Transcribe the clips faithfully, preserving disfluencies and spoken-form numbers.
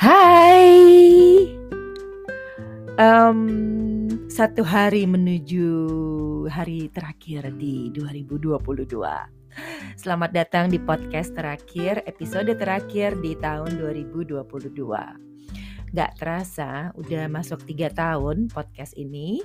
Hai, um, satu hari menuju hari terakhir di dua ribu dua puluh dua. Selamat datang di podcast terakhir, episode terakhir di tahun dua ribu dua puluh dua. Gak terasa udah masuk tiga tahun podcast ini,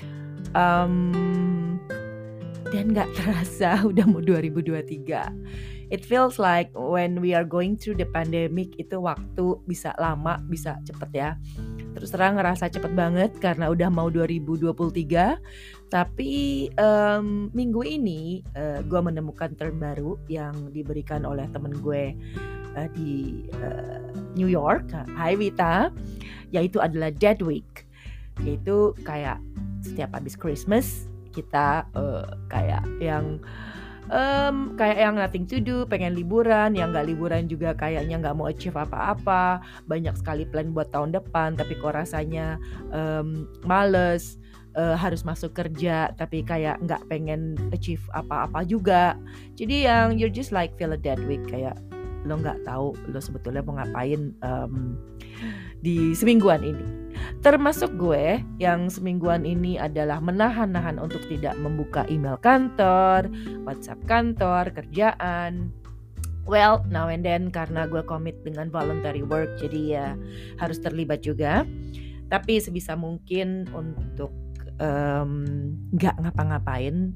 um, dan gak terasa udah mau dua ribu dua puluh tiga. It feels like when we are going through the pandemic itu waktu bisa lama, bisa cepet ya. Terus terang ngerasa cepet banget karena udah mau dua ribu dua puluh tiga. Tapi um, minggu ini uh, gue menemukan term baru yang diberikan oleh temen gue uh, di uh, New York. Hai Wita, yaitu adalah Dead Week. Yaitu kayak setiap habis Christmas kita uh, kayak yang Um, kayak yang nothing to do, pengen liburan, yang gak liburan juga kayaknya gak mau achieve apa-apa, banyak sekali plan buat tahun depan, tapi kok rasanya um, males, uh, harus masuk kerja, tapi kayak gak pengen achieve apa-apa juga. Jadi yang you're just like feel a dead week, kayak lo gak tahu lo sebetulnya mau ngapain um, di semingguan ini. Termasuk gue yang semingguan ini adalah menahan-nahan untuk tidak membuka email kantor, WhatsApp kantor, kerjaan. Well, now and then karena gue komit dengan voluntary work, jadi ya harus terlibat juga. Tapi sebisa mungkin untuk um, gak ngapa-ngapain.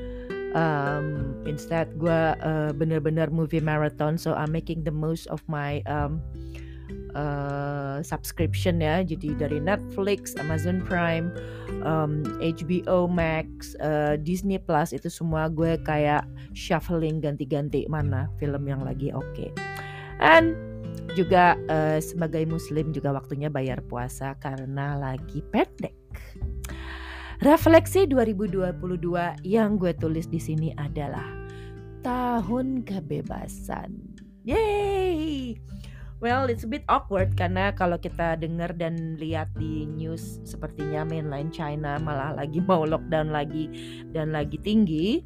Um, instead gue uh, bener-bener movie marathon, so I'm making the most of my um, Uh, subscription ya, jadi dari Netflix, Amazon Prime, um, H B O Max, uh, Disney Plus, itu semua gue kayak shuffling ganti-ganti mana film yang lagi oke. Okay. And juga uh, sebagai muslim juga waktunya bayar puasa karena lagi pendek. Refleksi dua ribu dua puluh dua yang gue tulis di sini adalah tahun kebebasan. Yeay! Well, it's a bit awkward karena kalau kita dengar dan lihat di news sepertinya mainland China malah lagi mau lockdown lagi dan lagi tinggi.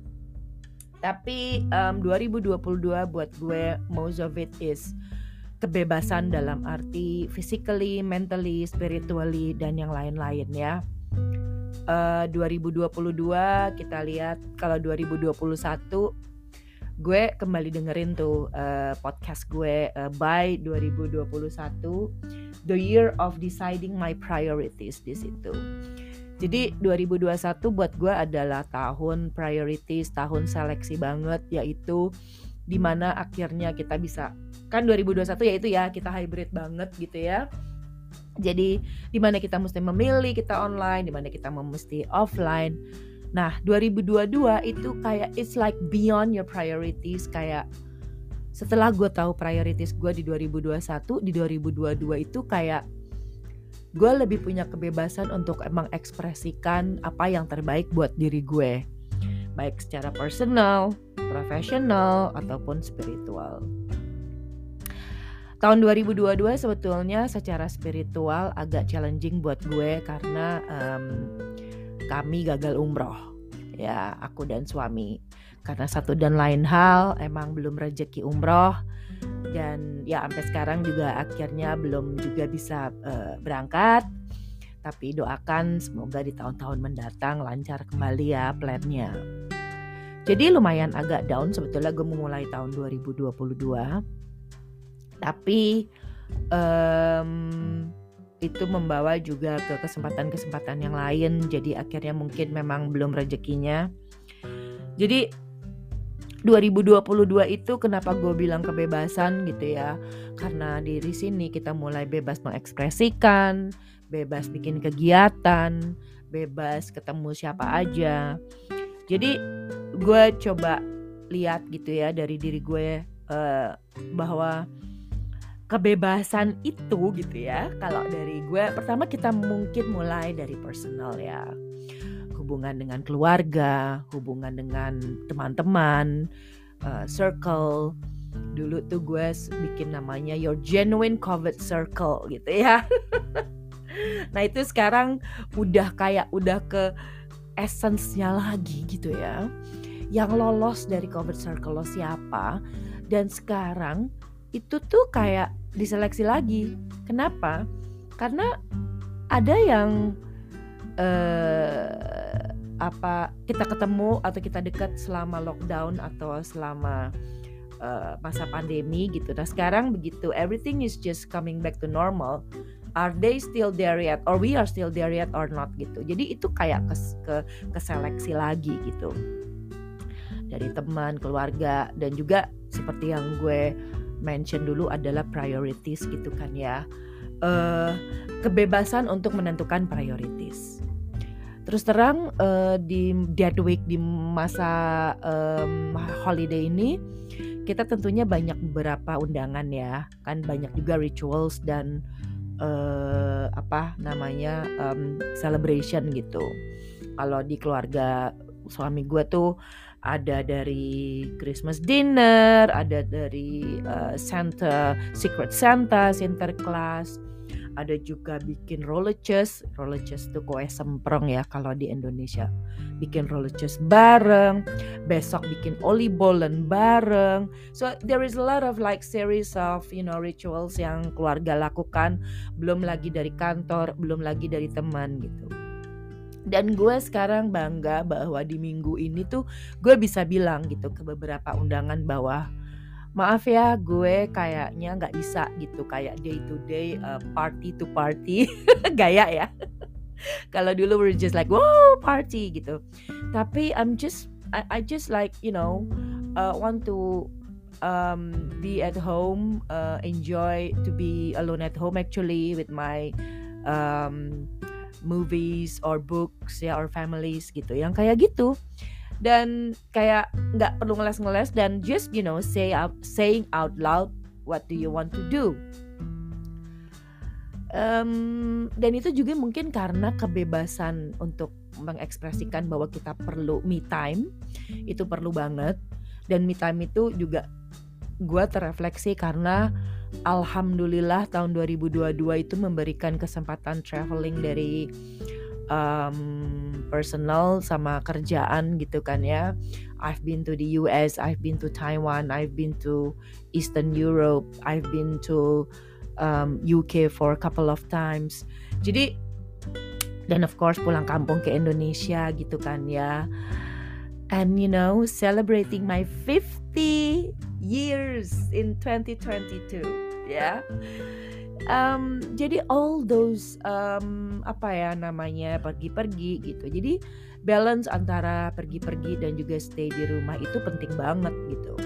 Tapi um, dua ribu dua puluh dua buat gue most of it is kebebasan dalam arti physically, mentally, spiritually dan yang lain-lain ya. Uh, dua ribu dua puluh dua kita lihat kalau dua ribu dua puluh satu gue kembali dengerin tuh uh, podcast gue uh, by dua ribu dua puluh satu, the year of deciding my priorities di situ. Jadi dua ribu dua puluh satu buat gue adalah tahun priorities, tahun seleksi banget, yaitu dimana akhirnya kita bisa, kan dua ribu dua puluh satu yaitu ya kita hybrid banget gitu ya. Jadi dimana kita mesti memilih kita online, dimana kita mesti offline. Nah, dua ribu dua puluh dua itu kayak it's like beyond your priorities. Kayak setelah gue tahu priorities gue di dua ribu dua puluh satu, di dua ribu dua puluh dua itu kayak gue lebih punya kebebasan untuk emang ekspresikan apa yang terbaik buat diri gue, baik secara personal, profesional, ataupun spiritual. Tahun dua ribu dua puluh dua sebetulnya secara spiritual agak challenging buat gue karena um, kami gagal umroh ya, aku dan suami, karena satu dan lain hal emang belum rezeki umroh dan ya sampai sekarang juga akhirnya belum juga bisa uh, berangkat. Tapi doakan semoga di tahun-tahun mendatang lancar kembali ya plannya. Jadi lumayan agak down sebetulnya gue memulai tahun dua ribu dua puluh dua, tapi um, itu membawa juga ke kesempatan-kesempatan yang lain. Jadi akhirnya mungkin memang belum rezekinya. Jadi dua ribu dua puluh dua itu kenapa gue bilang kebebasan gitu ya, karena dari sini kita mulai bebas mengekspresikan, bebas bikin kegiatan, bebas ketemu siapa aja. Jadi gue coba lihat gitu ya dari diri gue uh, bahwa kebebasan itu gitu ya, kalau dari gue pertama kita mungkin mulai dari personal ya, hubungan dengan keluarga, hubungan dengan teman-teman, uh, circle. Dulu tuh gue bikin namanya Your Genuine COVID Circle gitu ya. Nah itu sekarang udah kayak udah ke essence-nya lagi gitu ya. Yang lolos dari COVID Circle lo siapa, dan sekarang itu tuh kayak diseleksi lagi. Kenapa? Karena ada yang uh, apa kita ketemu atau kita dekat selama lockdown atau selama uh, masa pandemi gitu. Nah sekarang begitu everything is just coming back to normal, are they still there yet or we are still there yet or not gitu. Jadi itu kayak kes, ke keseleksi lagi gitu dari teman, keluarga, dan juga seperti yang gue mention dulu adalah priorities gitu kan ya, uh, kebebasan untuk menentukan priorities. Terus terang uh, di Dead Week di masa um, holiday ini kita tentunya banyak beberapa undangan ya, kan banyak juga rituals dan uh, apa namanya um, celebration gitu. Kalau di keluarga suami gue tuh ada dari Christmas dinner, ada dari uh, Santa, Secret Santa, Sinterklas, ada juga bikin rollercoaster, rollercoaster tuh kue semprong ya kalau di Indonesia, bikin rollercoaster bareng, besok bikin oli bolen bareng. So there is a lot of like series of you know rituals yang keluarga lakukan, belum lagi dari kantor, belum lagi dari teman gitu. Dan gue sekarang bangga bahwa di minggu ini tuh gue bisa bilang gitu ke beberapa undangan bahwa maaf ya gue kayaknya gak bisa gitu kayak day to day uh, party to party gaya ya. Kalau dulu we're just like wow party gitu. Tapi I'm just I, I just like you know uh, want to um, be at home, uh, enjoy to be alone at home actually with my um, movies or books ya or families gitu yang kayak gitu, dan kayak nggak perlu ngeles-ngeles dan just you know say out, saying out loud what do you want to do, um, dan itu juga mungkin karena kebebasan untuk mengekspresikan bahwa kita perlu me time, itu perlu banget. Dan me time itu juga gue terrefleksi karena alhamdulillah tahun dua ribu dua puluh dua itu memberikan kesempatan traveling dari um, personal sama kerjaan gitu kan ya. I've been to the U S, I've been to Taiwan, I've been to Eastern Europe, I've been to um, U K for a couple of times. Jadi dan of course pulang kampung ke Indonesia gitu kan ya. And you know celebrating my fifty years in twenty twenty-two ya. Um, jadi all those um, apa ya namanya pergi-pergi gitu. Jadi balance antara pergi-pergi dan juga stay di rumah itu penting banget gitu.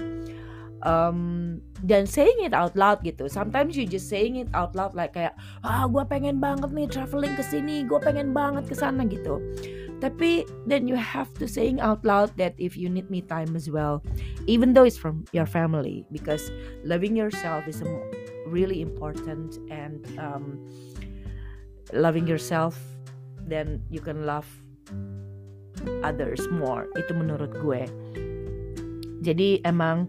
Um, dan saying it out loud gitu. Sometimes you just saying it out loud like kayak ah gue pengen banget nih traveling ke sini, gue pengen banget ke sana gitu. Tapi then you have to saying out loud that if you need me time as well, even though it's from your family, because loving yourself is really important, and um, loving yourself then you can love others more. Itu menurut gue. Jadi emang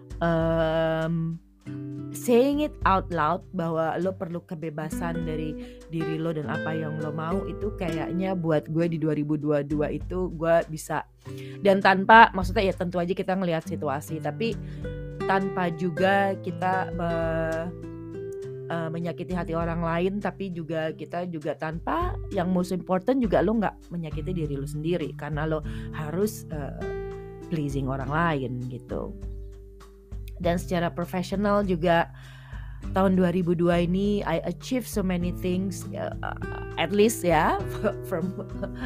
um, saying it out loud bahwa lo perlu kebebasan dari diri lo dan apa yang lo mau, itu kayaknya buat gue di dua ribu dua puluh dua itu gue bisa, dan tanpa maksudnya ya tentu aja kita ngelihat situasi, tapi tanpa juga kita uh, uh, menyakiti hati orang lain, tapi juga kita juga tanpa yang most important juga lo nggak menyakiti diri lo sendiri karena lo harus uh, pleasing orang lain gitu. Dan secara profesional juga tahun dua ribu dua ini I achieve so many things, uh, at least ya from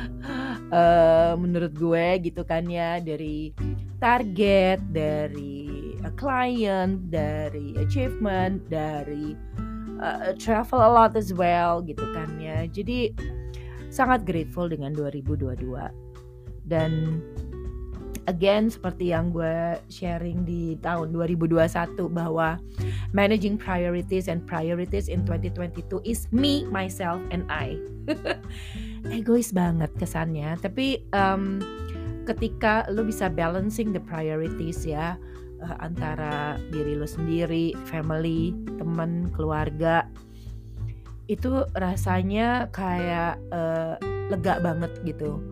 uh, menurut gue gitu kan ya, dari target, dari a client, dari achievement, dari uh, travel a lot as well gitu kan ya. Jadi sangat grateful dengan dua ribu dua puluh dua. Dan again seperti yang gue sharing di tahun dua ribu dua puluh satu bahwa managing priorities and priorities in twenty twenty-two is me, myself, and I. Egois banget kesannya, tapi um, ketika lo bisa balancing the priorities ya, uh, antara diri lo sendiri, family, teman, keluarga, itu rasanya kayak uh, lega banget gitu.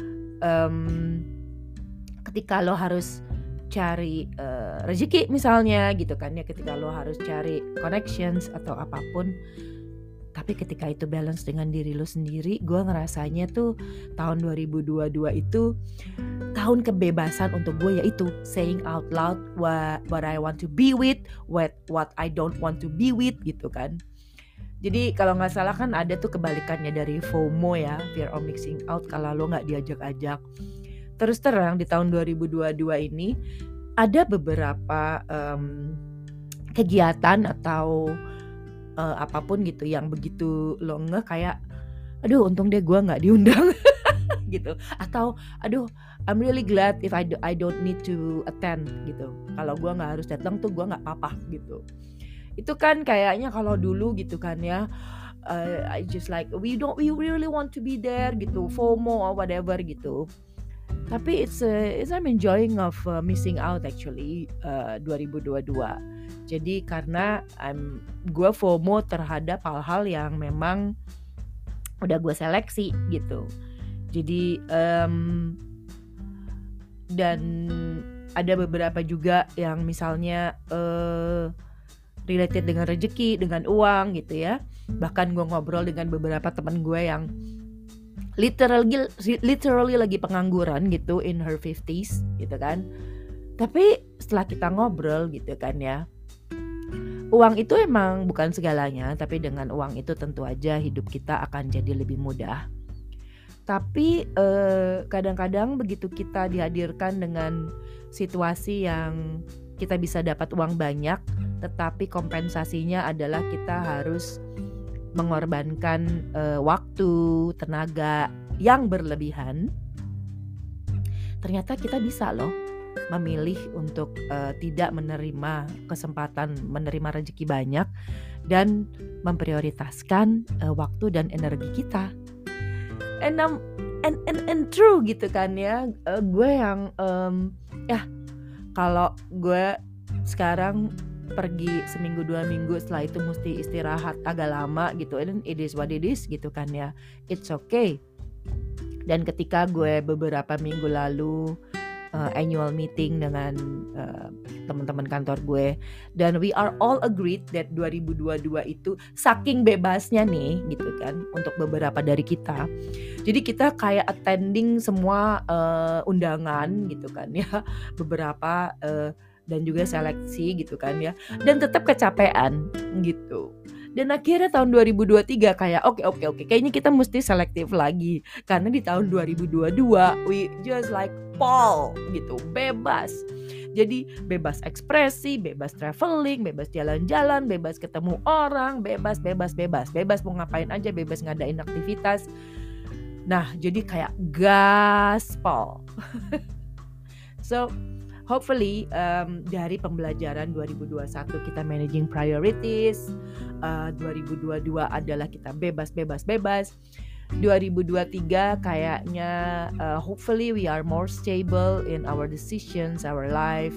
Um, ketika lo harus cari uh, rezeki misalnya gitu kan ya, ketika lo harus cari connections atau apapun, Tapi ketika itu balance dengan diri lu sendiri, gue ngerasanya tuh tahun dua ribu dua puluh dua itu tahun kebebasan untuk gue, yaitu saying out loud what, what I want to be with, what, what I don't want to be with gitu kan. Jadi kalau gak salah kan ada tuh kebalikannya dari FOMO ya, fear of missing out, kalau lo gak diajak-ajak. Terus terang di tahun dua ribu dua puluh dua ini ada beberapa um, kegiatan atau uh, apapun gitu yang begitu lo ngeh kayak aduh untung deh gue gak diundang gitu, atau aduh I'm really glad if I, do, I don't need to attend gitu, kalau gue gak harus datang tuh gue gak apa-apa gitu. Itu kan kayaknya kalau dulu gitu kan ya, uh, I just like we don't we really want to be there gitu, FOMO or whatever gitu. Tapi it's, uh, it's I'm enjoying of uh, missing out actually uh, dua ribu dua puluh dua. Jadi karena I'm gue FOMO terhadap hal-hal yang memang udah gue seleksi gitu. Jadi um, dan ada beberapa juga yang misalnya uh, related dengan rezeki, dengan uang gitu ya. Bahkan gue ngobrol dengan beberapa teman gue yang literally literally lagi pengangguran gitu, in her fifties gitu kan. Tapi setelah kita ngobrol gitu kan ya, uang itu emang bukan segalanya, tapi dengan uang itu tentu aja hidup kita akan jadi lebih mudah. Tapi eh, kadang-kadang begitu kita dihadirkan dengan situasi yang kita bisa dapat uang banyak, tetapi kompensasinya adalah kita harus mengorbankan uh, waktu, tenaga yang berlebihan. Ternyata kita bisa loh memilih untuk uh, tidak menerima kesempatan menerima rezeki banyak dan memprioritaskan uh, waktu dan energi kita. And, um, and, and, and true gitu kan ya, uh, gue yang um, ya kalau gue sekarang pergi seminggu dua minggu, setelah itu mesti istirahat agak lama gitu, and it is what it is gitu kan ya, it's okay. Dan ketika gue beberapa minggu lalu uh, annual meeting dengan uh, teman-teman kantor gue, dan we are all agreed that dua ribu dua puluh dua itu saking bebasnya nih gitu kan untuk beberapa dari kita, jadi kita kayak attending semua uh, undangan gitu kan ya, beberapa uh, dan juga seleksi gitu kan ya, dan tetap kecapean gitu. Dan akhirnya tahun dua ribu dua puluh tiga kayak oke oke oke kayaknya kita mesti selektif lagi, karena di tahun dua ribu dua puluh dua we just like fall gitu, bebas. Jadi bebas ekspresi, bebas traveling, bebas jalan-jalan, bebas ketemu orang, bebas bebas bebas bebas mau ngapain aja, bebas ngadain aktivitas. Nah jadi kayak gaspol. So hopefully um, dari pembelajaran dua ribu dua puluh satu kita managing priorities, uh, dua ribu dua puluh dua adalah kita bebas-bebas-bebas, dua ribu dua puluh tiga kayaknya uh, hopefully we are more stable in our decisions, our life,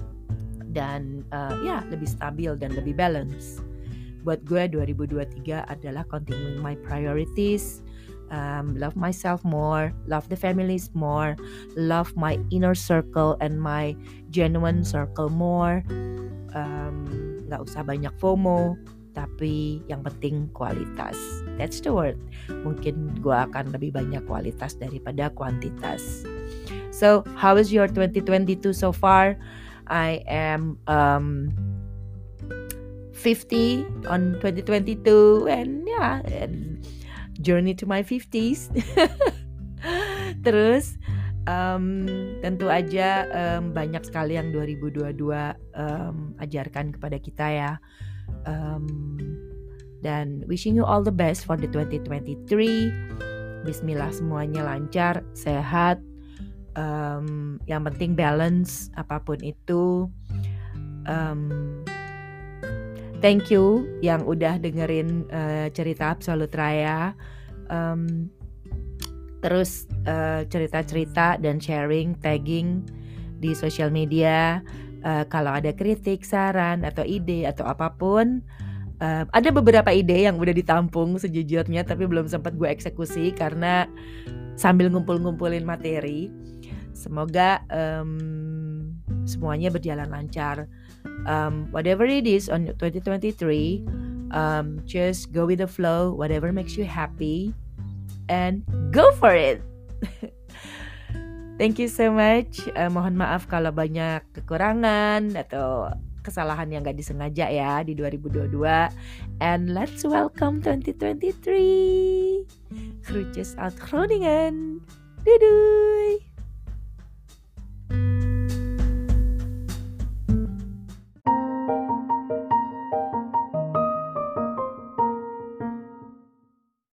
dan uh, ya lebih stabil dan lebih balance. Buat gue dua ribu dua puluh tiga adalah continuing my priorities, Um, love myself more, love the families more, love my inner circle and my genuine circle more. um, Gak usah banyak FOMO, tapi yang penting kualitas. That's the word. Mungkin gue akan lebih banyak kualitas daripada kuantitas. So how is your twenty twenty-two so far? I am um, fifty on twenty twenty-two, and yeah, and journey to my fifties. Terus um, tentu aja um, banyak sekali yang dua ribu dua puluh dua um, ajarkan kepada kita ya. Um, dan wishing you all the best for the twenty twenty-three. Bismillah semuanya lancar, sehat. Um, yang penting balance apapun itu. Um, Thank you yang udah dengerin uh, cerita Absolut Raya. Um, terus uh, cerita-cerita dan sharing, tagging di sosial media. Uh, kalau ada kritik, saran, atau ide, atau apapun. Uh, ada beberapa ide yang udah ditampung sejujurnya, tapi belum sempat gue eksekusi karena sambil ngumpul-ngumpulin materi. Semoga um, semuanya berjalan lancar. Um, whatever it is on twenty twenty-three, um, just go with the flow, whatever makes you happy, and go for it. Thank you so much. Uh, mohon maaf kalau banyak kekurangan atau kesalahan yang gak disengaja ya di dua ribu dua puluh dua. And let's welcome twenty twenty-three. Groetjes uit Groningen. Doei doei.